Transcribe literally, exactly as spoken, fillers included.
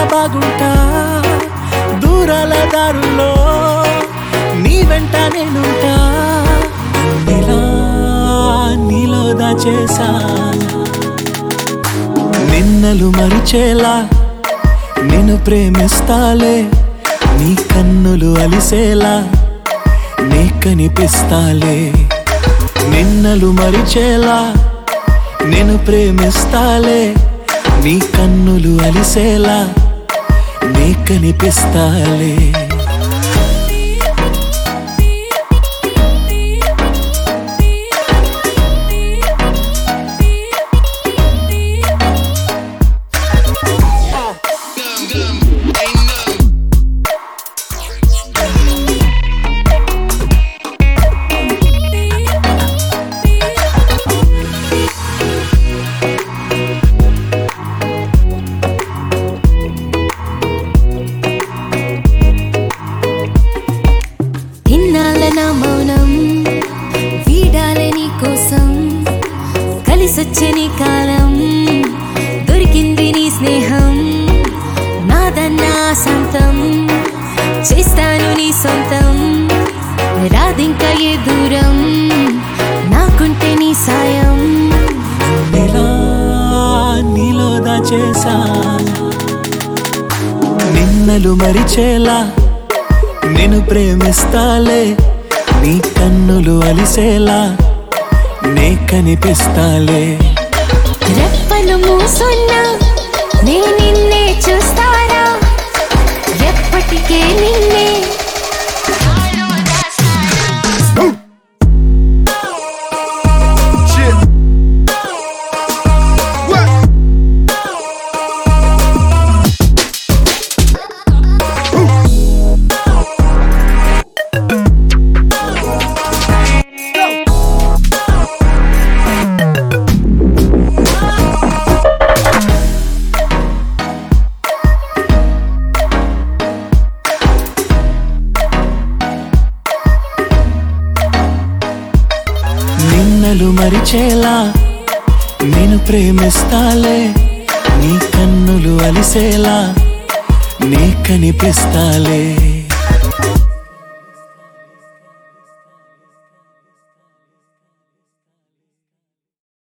బాగుంటా దూరాల దారుల్లో నీ వెంట నేనుంటా నీలా నీలో దాచేసా నిన్నలు మరిచేలా నిన్ను ప్రేమిస్తాలే నీ కన్నులు అలిసేలా నీ కనిపిస్తాలే నిన్నలు మరిచేలా నిన్ను ప్రేమిస్తాలే నీ కన్నులు అలిసేలా నీ కనిపిస్తాలే మౌనం వీడాలే నీ కోసం కలిసొచ్చే నీ కాలం దొరికింది నీ స్నేహం నాదన్నా సొంతం చేస్తాను నీ సొంతం రాదింకా ఏ దూరం నాకుంటే నీ సాయం నీలా నీలో దాచేసా నిన్నలు మరిచేలా నిన్ను ప్రేమిస్తాలే నీ కన్నులు అలిసేలా నే కనిపిస్తాలే రెప్పలు మూసున్నా నే నిన్నే చూస్తారా ఎప్పటికే నిన్నే నిన్నలు మరిచేలా నేను ప్రేమిస్తాలే నీ కన్నులు అలిసేలా నే కనిపిస్తాలే